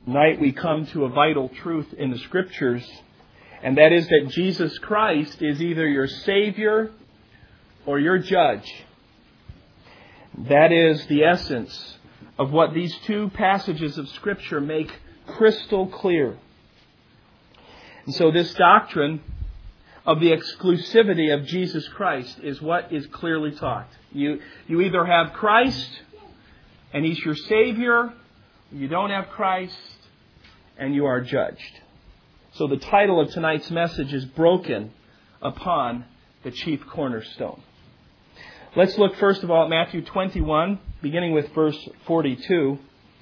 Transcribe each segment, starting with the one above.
Tonight we come to a vital truth in the Scriptures, and that is that Jesus Christ is either your Savior or your Judge. That is the essence of what these two passages of Scripture make crystal clear. And so this doctrine of the exclusivity of Jesus Christ is what is clearly taught. You either have Christ and He's your Savior, or you don't have Christ and you are judged. So the title of tonight's message is Broken Upon the Chief Cornerstone. Let's look first of all at Matthew 21, beginning with verse 42.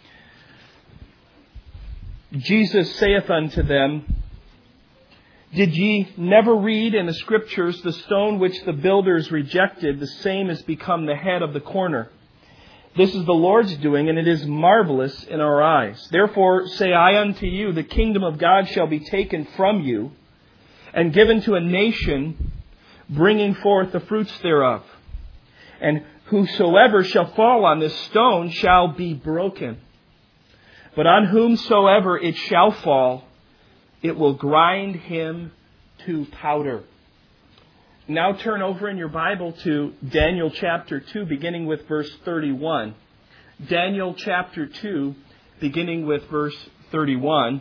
Jesus saith unto them, Did ye never read in the Scriptures, the stone which the builders rejected, the same is become the head of the corner? This is the Lord's doing, and it is marvelous in our eyes. Therefore say I unto you, the kingdom of God shall be taken from you, and given to a nation, bringing forth the fruits thereof. And whosoever shall fall on this stone shall be broken. But on whomsoever it shall fall, it will grind him to powder. Now turn over in your Bible to Daniel chapter 2, beginning with verse 31. Daniel chapter 2, beginning with verse 31.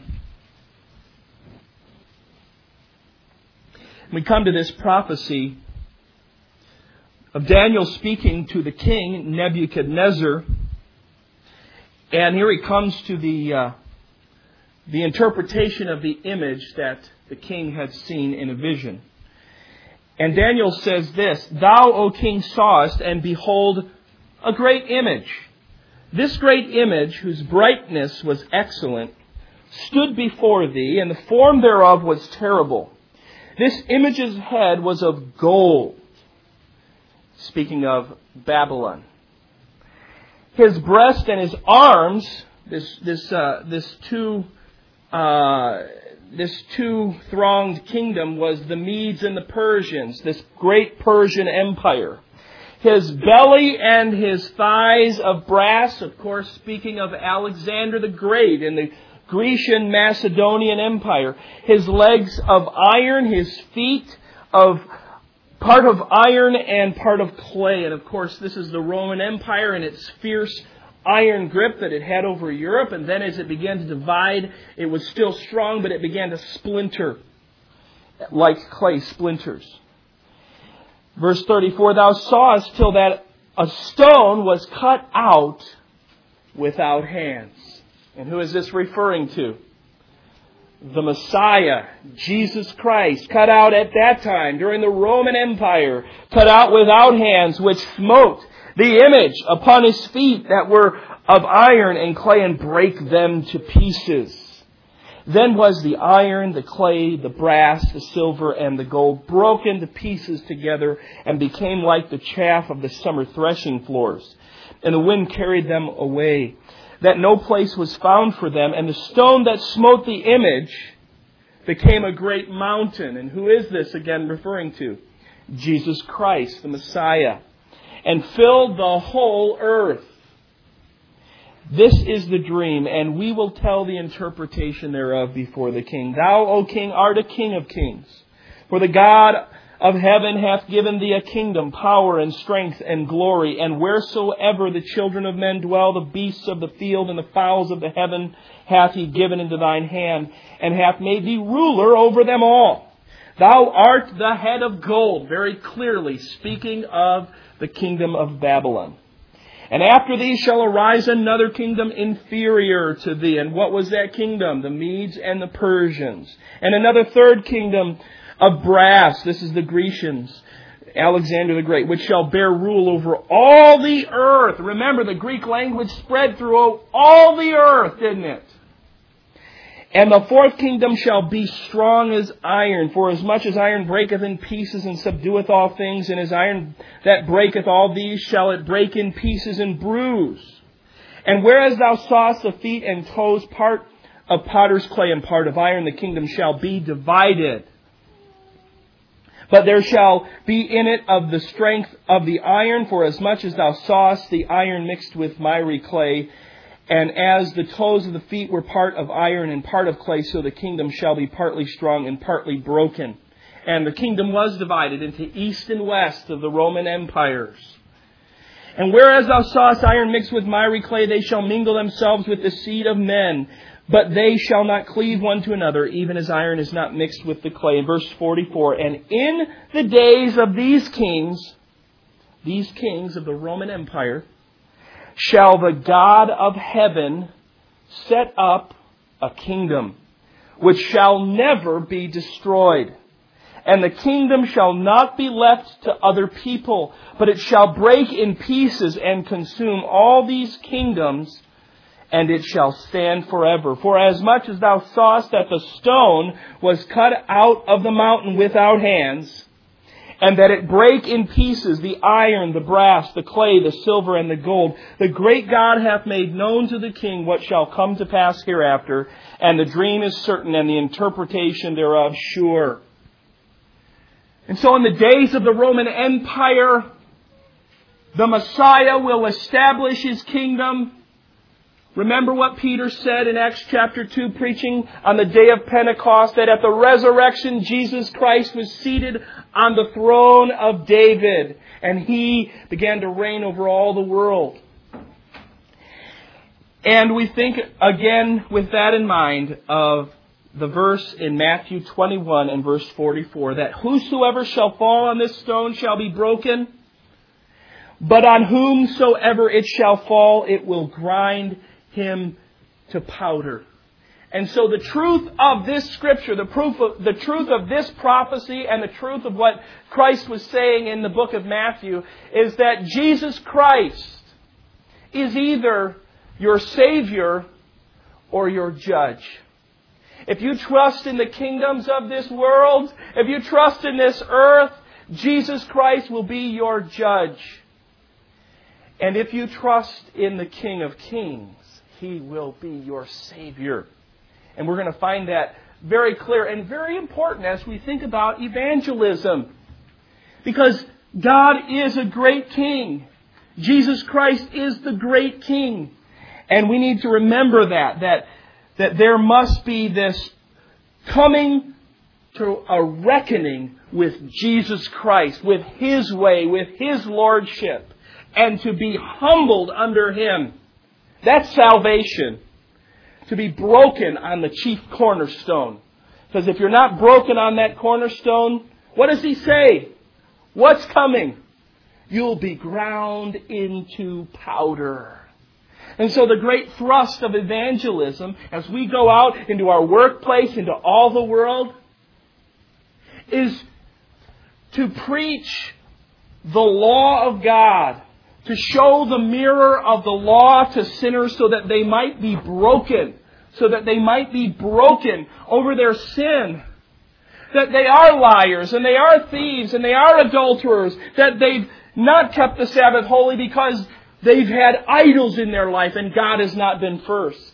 We come to this prophecy of Daniel speaking to the king Nebuchadnezzar. And here he comes to the interpretation of the image that the king had seen in a vision. And Daniel says this, Thou, O king, sawest, and behold, a great image. This great image, whose brightness was excellent, stood before thee, and the form thereof was terrible. This image's head was of gold. Speaking of Babylon. His breast and his arms, this two-thronged kingdom was the Medes and the Persians, this great Persian empire. His belly and his thighs of brass, of course, speaking of Alexander the Great and the Grecian Macedonian Empire. His legs of iron, his feet of part of iron and part of clay. And of course, this is the Roman Empire and its fierce iron grip that it had over Europe, and then as it began to divide, it was still strong, but it began to splinter like clay splinters. Verse 34, Thou sawest till that a stone was cut out without hands. And who is this referring to? The Messiah, Jesus Christ, cut out at that time during the Roman Empire, cut out without hands, which smote the image upon his feet that were of iron and clay, and brake them to pieces. Then was the iron, the clay, the brass, the silver, and the gold broken to pieces together, and became like the chaff of the summer threshing floors. And the wind carried them away, that no place was found for them. And the stone that smote the image became a great mountain. And who is this again referring to? Jesus Christ, the Messiah. And filled the whole earth. This is the dream, and we will tell the interpretation thereof before the king. Thou, O king, art a king of kings. For the God of heaven hath given thee a kingdom, power and strength and glory. And wheresoever the children of men dwell, the beasts of the field and the fowls of the heaven hath he given into thine hand, and hath made thee ruler over them all. Thou art the head of gold, very clearly speaking of the kingdom of Babylon. And after thee shall arise another kingdom inferior to thee. And what was that kingdom? The Medes and the Persians. And another third kingdom of brass. This is the Grecians, Alexander the Great, which shall bear rule over all the earth. Remember, the Greek language spread through all the earth, didn't it? And the fourth kingdom shall be strong as iron, for as much as iron breaketh in pieces and subdueth all things, and as iron that breaketh all these, shall it break in pieces and bruise. And whereas thou sawest the feet and toes, part of potter's clay and part of iron, the kingdom shall be divided. But there shall be in it of the strength of the iron, for as much as thou sawest the iron mixed with miry clay, And as the toes of the feet were part of iron and part of clay, so the kingdom shall be partly strong and partly broken. And the kingdom was divided into east and west of the Roman empires. And whereas thou sawest iron mixed with miry clay, they shall mingle themselves with the seed of men. But they shall not cleave one to another, even as iron is not mixed with the clay. In verse 44, and in the days of these kings of the Roman Empire, shall the God of heaven set up a kingdom, which shall never be destroyed. And the kingdom shall not be left to other people, but it shall break in pieces and consume all these kingdoms, and it shall stand forever. For as much as thou sawest that the stone was cut out of the mountain without hands, and that it brake in pieces the iron, the brass, the clay, the silver, and the gold, the great God hath made known to the king what shall come to pass hereafter, and the dream is certain, and the interpretation thereof sure. And so in the days of the Roman Empire, the Messiah will establish His kingdom. Remember what Peter said in Acts chapter 2, preaching on the day of Pentecost, that at the resurrection Jesus Christ was seated on the throne of David, and He began to reign over all the world. And we think again with that in mind of the verse in Matthew 21 and verse 44, that whosoever shall fall on this stone shall be broken, but on whomsoever it shall fall, it will grind him to powder. And so the truth of this scripture, the truth of this prophecy, and the truth of what Christ was saying in the book of Matthew is that Jesus Christ is either your Savior or your judge. If you trust in the kingdoms of this world, if you trust in this earth, Jesus Christ will be your judge. And if you trust in the King of Kings, He will be your Savior. And we're going to find that very clear and very important as we think about evangelism. Because God is a great King. Jesus Christ is the great King. And we need to remember that there must be this coming to a reckoning with Jesus Christ, with His way, with His lordship, and to be humbled under Him. That's salvation. To be broken on the chief cornerstone. Because if you're not broken on that cornerstone, what does He say? What's coming? You'll be ground into powder. And so the great thrust of evangelism, as we go out into our workplace, into all the world, is to preach the law of God, to show the mirror of the law to sinners so that they might be broken, over their sin, that they are liars and they are thieves and they are adulterers, that they've not kept the Sabbath holy because they've had idols in their life and God has not been first.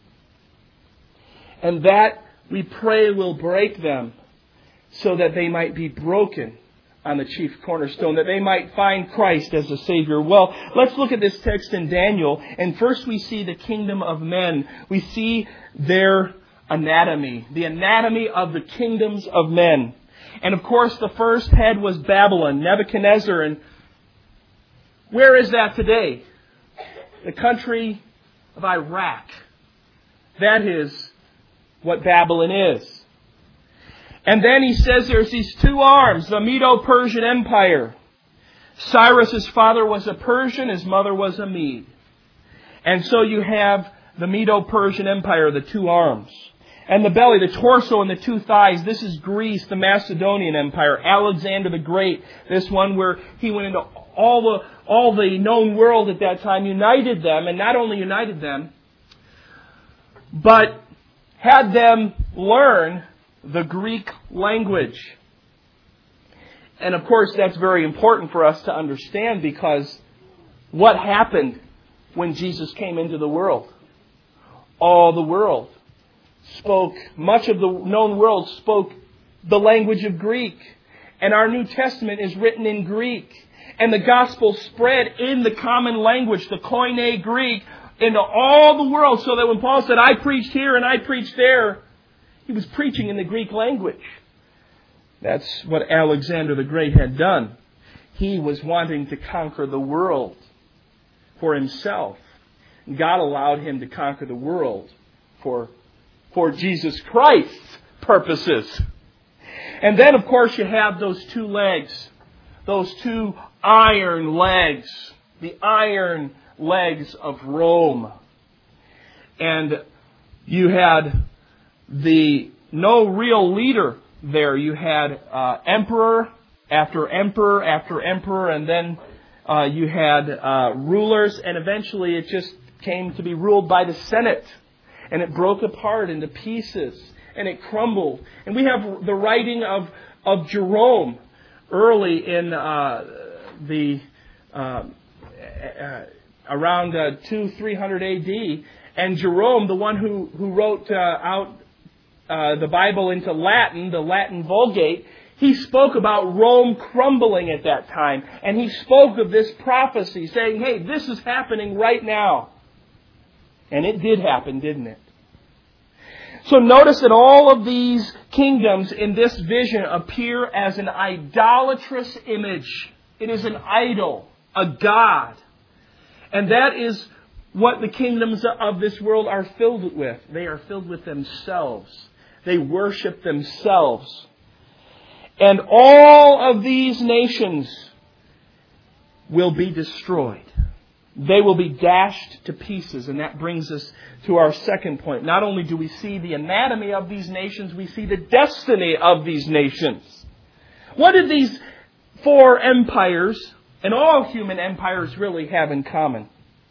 And that, we pray, will break them so that they might be broken on the chief cornerstone, that they might find Christ as the Savior. Well, let's look at this text in Daniel. And first we see the kingdom of men. We see their anatomy, the anatomy of the kingdoms of men. And of course, the first head was Babylon, Nebuchadnezzar. And where is that today? The country of Iraq. That is what Babylon is. And then he says there's these two arms, the Medo-Persian Empire. Cyrus, his father, was a Persian, his mother was a Mede. And so you have the Medo-Persian Empire, the two arms. And the belly, the torso and the two thighs, this is Greece, the Macedonian Empire. Alexander the Great, this one where he went into all the known world at that time, united them, and not only united them, but had them learn the Greek language. And of course, that's very important for us to understand, because what happened when Jesus came into the world? All the world spoke, much of the known world spoke the language of Greek. And our New Testament is written in Greek. And the gospel spread in the common language, the Koine Greek, into all the world, so that when Paul said, I preached here and I preached there, he was preaching in the Greek language. That's what Alexander the Great had done. He was wanting to conquer the world for himself. God allowed him to conquer the world for Jesus Christ's purposes. And then, of course, you have those two legs. Those two iron legs. The iron legs of Rome. And you had no real leader there. You had emperor after emperor after emperor, and then you had rulers, and eventually it just came to be ruled by the Senate. And it broke apart into pieces, and it crumbled. And we have the writing of Jerome early in around 200-300 A.D. And Jerome, the one who wrote out the Bible into Latin, the Latin Vulgate, he spoke about Rome crumbling at that time. And he spoke of this prophecy, saying, hey, this is happening right now. And it did happen, didn't it? So notice that all of these kingdoms in this vision appear as an idolatrous image. It is an idol, a god. And that is what the kingdoms of this world are filled with. They are filled with themselves. They worship themselves. And all of these nations will be destroyed. They will be dashed to pieces. And that brings us to our second point. Not only do we see the anatomy of these nations, we see the destiny of these nations. What did these four empires, and all human empires, really have in common?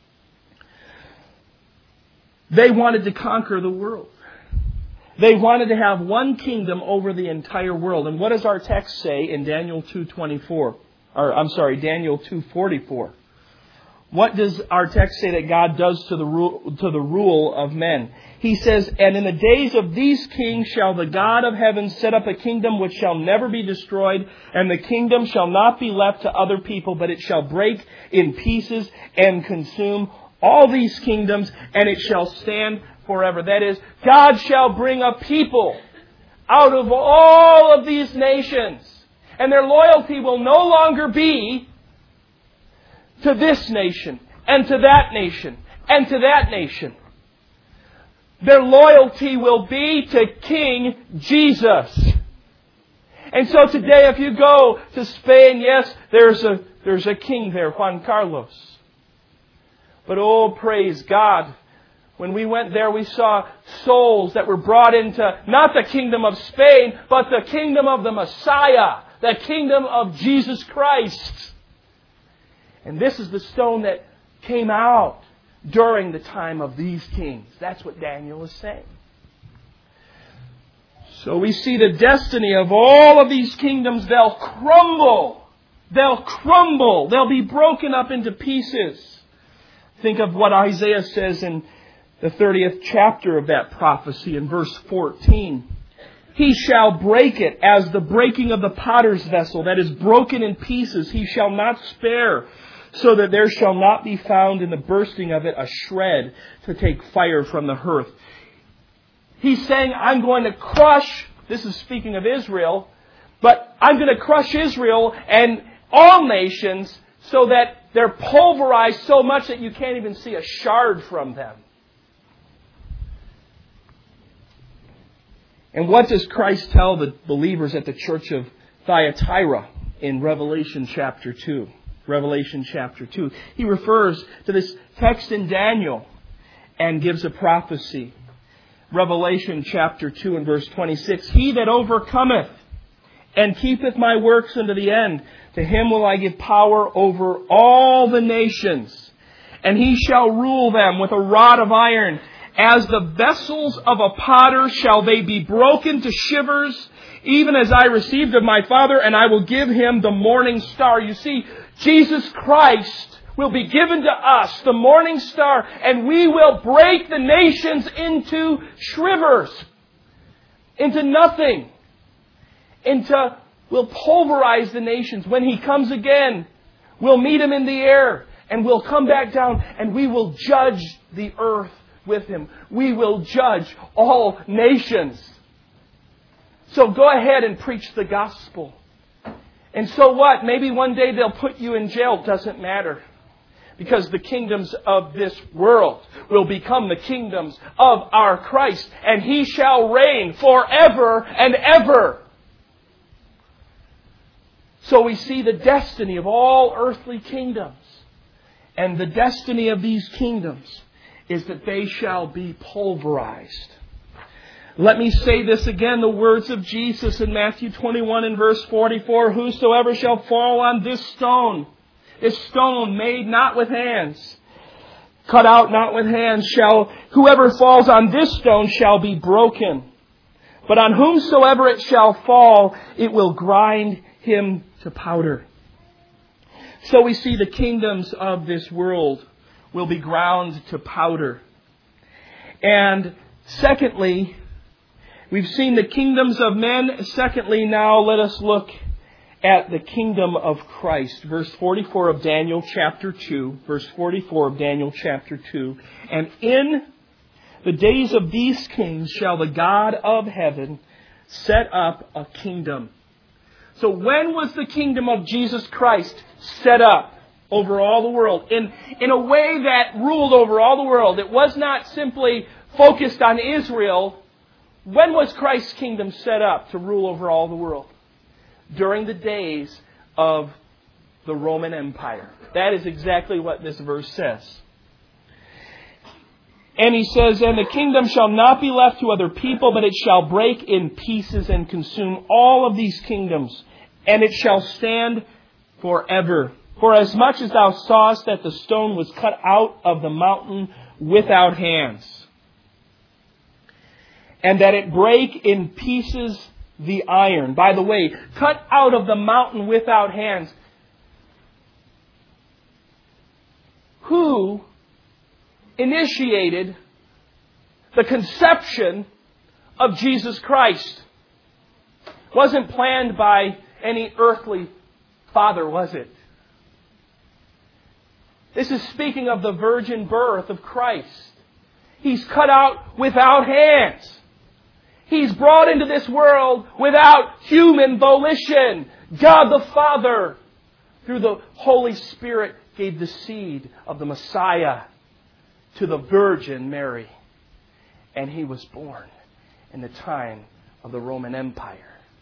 They wanted to conquer the world. They wanted to have one kingdom over the entire world. And what does our text say in Daniel 2:24? Daniel 2:44. What does our text say that God does to the rule of men? He says, and in the days of these kings shall the God of heaven set up a kingdom which shall never be destroyed, and the kingdom shall not be left to other people, but it shall break in pieces and consume all these kingdoms, and it shall stand forever. That is, God shall bring a people out of all of these nations, and their loyalty will no longer be to this nation, and to that nation, and to that nation. Their loyalty will be to King Jesus. And so today, if you go to Spain, yes, there's a king there, Juan Carlos. But oh, praise God, when we went there, we saw souls that were brought into not the kingdom of Spain, but the kingdom of the Messiah, the kingdom of Jesus Christ. And this is the stone that came out during the time of these kings. That's what Daniel is saying. So we see the destiny of all of these kingdoms. They'll crumble. They'll crumble. They'll be broken up into pieces. Think of what Isaiah says in the 30th chapter of that prophecy in verse 14. He shall break it as the breaking of the potter's vessel that is broken in pieces. He shall not spare, so that there shall not be found in the bursting of it a shred to take fire from the hearth. He's saying, I'm going to crush, this is speaking of Israel, but I'm going to crush Israel and all nations so that they're pulverized so much that you can't even see a shard from them. And what does Christ tell the believers at the church of Thyatira in Revelation chapter 2? Revelation chapter 2. He refers to this text in Daniel and gives a prophecy. Revelation chapter 2 and verse 26. He that overcometh and keepeth my works unto the end, to him will I give power over all the nations. And he shall rule them with a rod of iron. As the vessels of a potter shall they be broken to shivers, even as I received of my Father, and I will give him the morning star. You see, Jesus Christ will be given to us, the morning star, and we will break the nations into shrivers, into nothing, we'll pulverize the nations. When He comes again, we'll meet Him in the air, and we'll come back down, and we will judge the earth with Him. We will judge all nations. So go ahead and preach the gospel. And so what? Maybe one day they'll put you in jail. Doesn't matter. Because the kingdoms of this world will become the kingdoms of our Christ. And He shall reign forever and ever. So we see the destiny of all earthly kingdoms. And the destiny of these kingdoms is that they shall be pulverized. Let me say this again, the words of Jesus in Matthew 21 and verse 44. Whosoever shall fall on this stone made not with hands, cut out not with hands, whoever falls on this stone shall be broken. But on whomsoever it shall fall, it will grind him to powder. So we see the kingdoms of this world will be ground to powder. And secondly, we've seen the kingdoms of men. Secondly, now let us look at the kingdom of Christ. Verse 44 of Daniel chapter 2. Verse 44 of Daniel chapter 2. And in the days of these kings shall the God of heaven set up a kingdom. So when was the kingdom of Jesus Christ set up over all the world? In a way that ruled over all the world. It was not simply focused on Israel. When was Christ's kingdom set up to rule over all the world? During the days of the Roman Empire. That is exactly what this verse says. And he says, and the kingdom shall not be left to other people, but it shall break in pieces and consume all of these kingdoms, and it shall stand forever. For as much as thou sawest that the stone was cut out of the mountain without hands, and that it break in pieces the iron. By the way, cut out of the mountain without hands. Who initiated the conception of Jesus Christ? Wasn't planned by any earthly father, was it? This is speaking of the virgin birth of Christ. He's cut out without hands. He's brought into this world without human volition. God the Father, through the Holy Spirit, gave the seed of the Messiah to the Virgin Mary. And He was born in the time of the Roman Empire.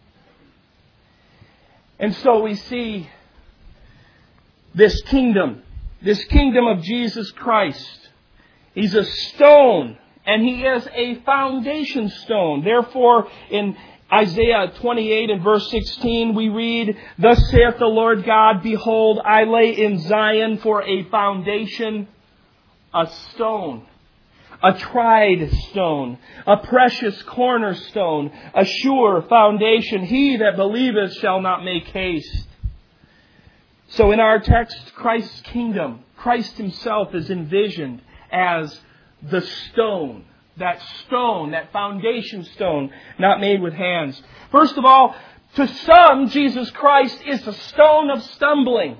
And so we see this kingdom of Jesus Christ. He's a stone, and He is a foundation stone. Therefore, in Isaiah 28 and verse 16, we read, Thus saith the Lord God, Behold, I lay in Zion for a foundation a stone, a tried stone, a precious cornerstone, a sure foundation. He that believeth shall not make haste. So in our text, Christ's kingdom, Christ Himself is envisioned as the stone, that foundation stone, not made with hands. First of all, to some, Jesus Christ is the stone of stumbling.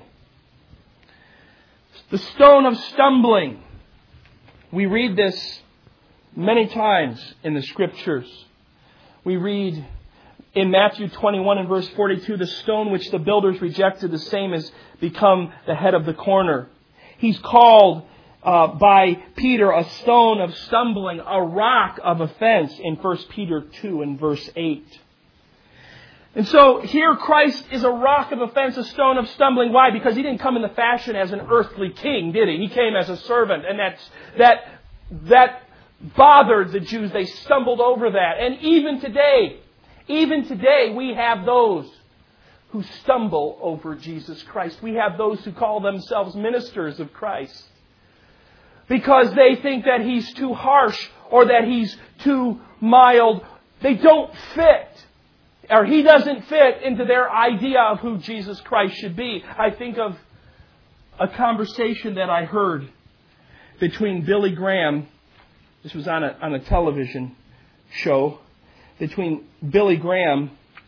The stone of stumbling. We read this many times in the Scriptures. We read in Matthew 21 and verse 42, the stone which the builders rejected, the same has become the head of the corner. He's called by Peter a stone of stumbling, a rock of offense in 1 Peter 2 and verse 8. And so here Christ is a rock of offense, a stone of stumbling. Why? Because He didn't come in the fashion as an earthly king, did He? He came as a servant, and that bothered the Jews. They stumbled over that. And even today we have those who stumble over Jesus Christ. We have those who call themselves ministers of Christ because they think that He's too harsh or that He's too mild. They don't fit, or He doesn't fit into their idea of who Jesus Christ should be. I think of a conversation that I heard between Billy Graham. This was on a television show between Billy Graham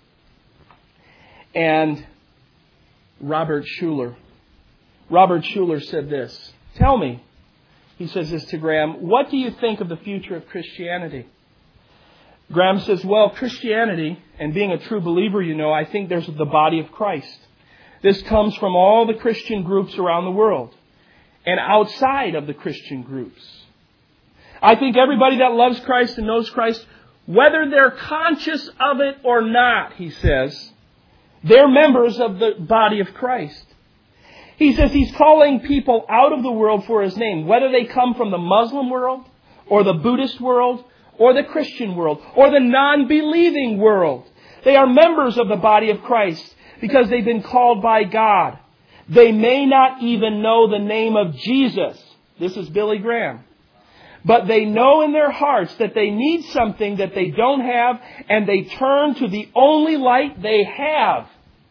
and Robert Schuller. Robert Schuller said this, Tell me, He says this to Graham, what do you think of the future of Christianity? Graham says, well, Christianity, and being a true believer, I think there's the body of Christ. This comes from all the Christian groups around the world and outside of the Christian groups. I think everybody that loves Christ and knows Christ, whether they're conscious of it or not, he says, they're members of the body of Christ. He says he's calling people out of the world for His name, whether they come from the Muslim world or the Buddhist world or the Christian world or the non-believing world. They are members of the body of Christ because they've been called by God. They may not even know the name of Jesus. This is Billy Graham. But they know in their hearts that they need something that they don't have, and they turn to the only light they have.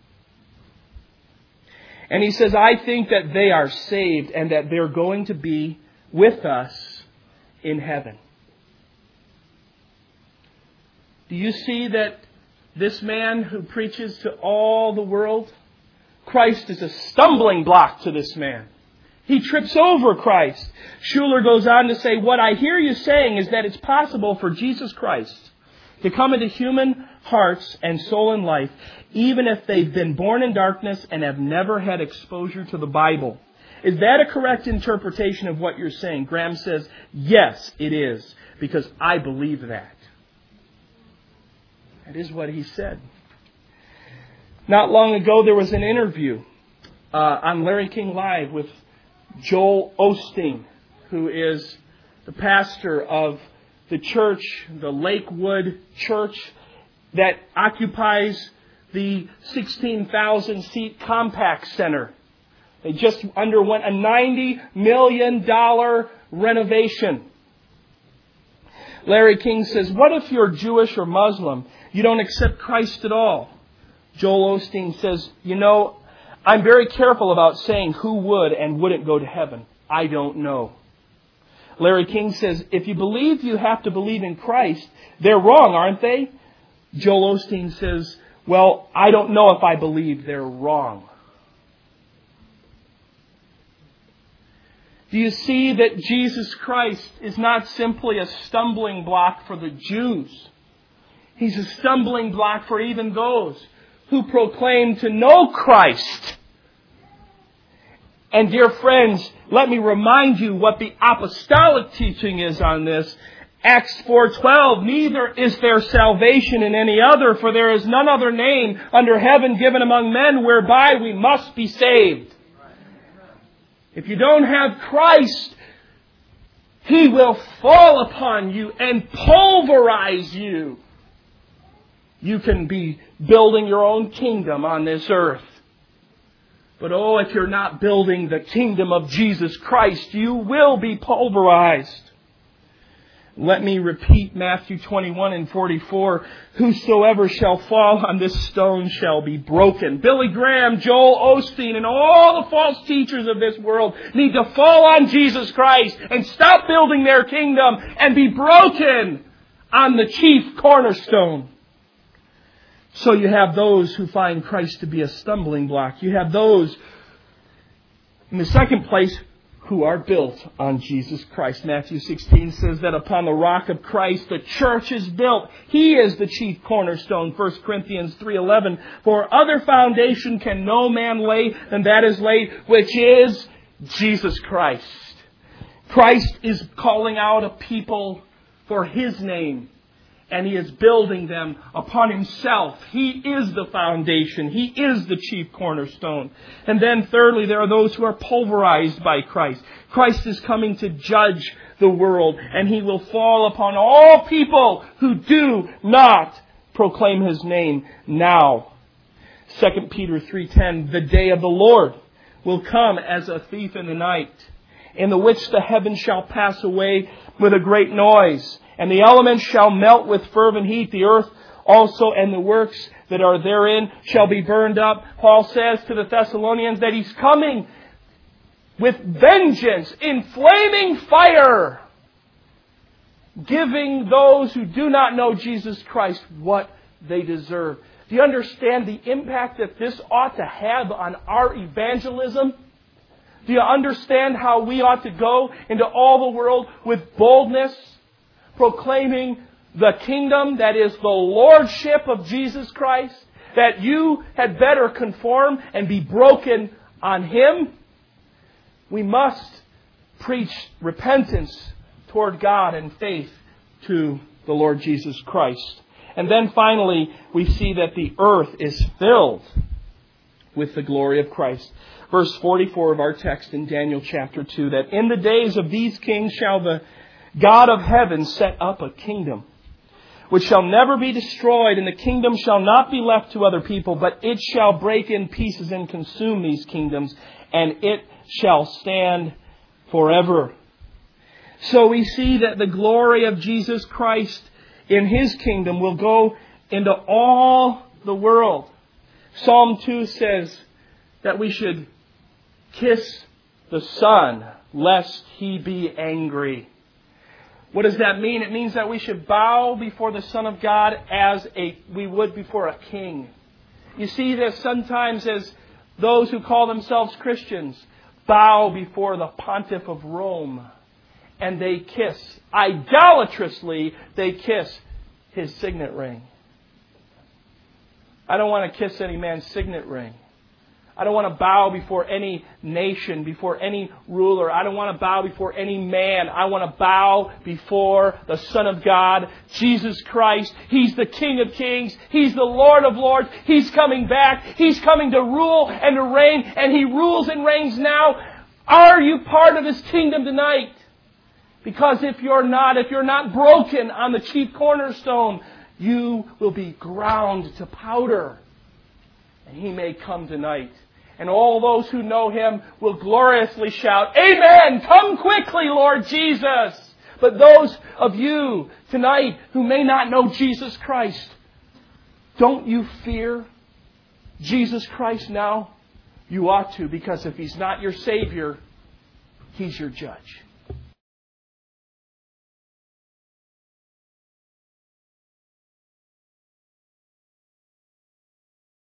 And he says, I think that they are saved and that they're going to be with us in heaven. Do you see that this man who preaches to all the world, Christ is a stumbling block to this man. He trips over Christ. Schuller goes on to say, what I hear you saying is that it's possible for Jesus Christ to come into human hearts and soul and life, even if they've been born in darkness and have never had exposure to the Bible. Is that a correct interpretation of what you're saying? Graham says, yes, it is, because I believe that. That is what he said. Not long ago, there was an interview on Larry King Live with Joel Osteen, who is the pastor of the church, the Lakewood Church, that occupies the 16,000-seat Compaq Center. They just underwent a $90 million renovation. Larry King says, what if you're Jewish or Muslim? You don't accept Christ at all. Joel Osteen says, I'm very careful about saying who would and wouldn't go to heaven. I don't know. Larry King says, if you believe you have to believe in Christ, they're wrong, aren't they? Joel Osteen says, well, I don't know if I believe they're wrong. Do you see that Jesus Christ is not simply a stumbling block for the Jews? He's a stumbling block for even those who proclaim to know Christ. And dear friends, let me remind you what the apostolic teaching is on this. Acts 4:12, neither is there salvation in any other, for there is none other name under heaven given among men whereby we must be saved. If you don't have Christ, He will fall upon you and pulverize you. You can be building your own kingdom on this earth. But if you're not building the kingdom of Jesus Christ, you will be pulverized. Let me repeat Matthew 21:44. Whosoever shall fall on this stone shall be broken. Billy Graham, Joel Osteen, and all the false teachers of this world need to fall on Jesus Christ and stop building their kingdom and be broken on the chief cornerstone. So you have those who find Christ to be a stumbling block. You have those, in the second place, who are built on Jesus Christ. Matthew 16 says that upon the rock of Christ the church is built. He is the chief cornerstone. 1 Corinthians 3:11. For other foundation can no man lay than that is laid, which is Jesus Christ. Christ is calling out a people for His name. And He is building them upon Himself. He is the foundation. He is the chief cornerstone. And then thirdly, there are those who are pulverized by Christ. Christ is coming to judge the world. And He will fall upon all people who do not proclaim His name now. 2 Peter 3:10, the day of the Lord will come as a thief in the night, in the which the heavens shall pass away with a great noise, and the elements shall melt with fervent heat. The earth also and the works that are therein shall be burned up. Paul says to the Thessalonians that He's coming with vengeance in flaming fire, giving those who do not know Jesus Christ what they deserve. Do you understand the impact that this ought to have on our evangelism? Do you understand how we ought to go into all the world with boldness, proclaiming the kingdom that is the lordship of Jesus Christ? That you had better conform and be broken on Him? We must preach repentance toward God and faith to the Lord Jesus Christ. And then finally, we see that the earth is filled with the glory of Christ. Verse 44 of our text in Daniel chapter 2, that in the days of these kings shall the God of heaven set up a kingdom, which shall never be destroyed, and the kingdom shall not be left to other people, but it shall break in pieces and consume these kingdoms, and it shall stand forever. So we see that the glory of Jesus Christ in His kingdom will go into all the world. Psalm 2 says that we should kiss the Son, lest He be angry. What does that mean? It means that we should bow before the Son of God as we would before a king. You see this sometimes as those who call themselves Christians bow before the Pontiff of Rome, and they kiss, idolatrously, they kiss his signet ring. I don't want to kiss any man's signet ring. I don't want to bow before any nation, before any ruler. I don't want to bow before any man. I want to bow before the Son of God, Jesus Christ. He's the King of Kings. He's the Lord of Lords. He's coming back. He's coming to rule and to reign, and He rules and reigns now. Are you part of His kingdom tonight? Because if you're not broken on the chief cornerstone, you will be ground to powder. And He may come tonight. And all those who know Him will gloriously shout, "Amen! Come quickly, Lord Jesus!" But those of you tonight who may not know Jesus Christ, don't you fear Jesus Christ now? You ought to, because if He's not your Savior, He's your judge.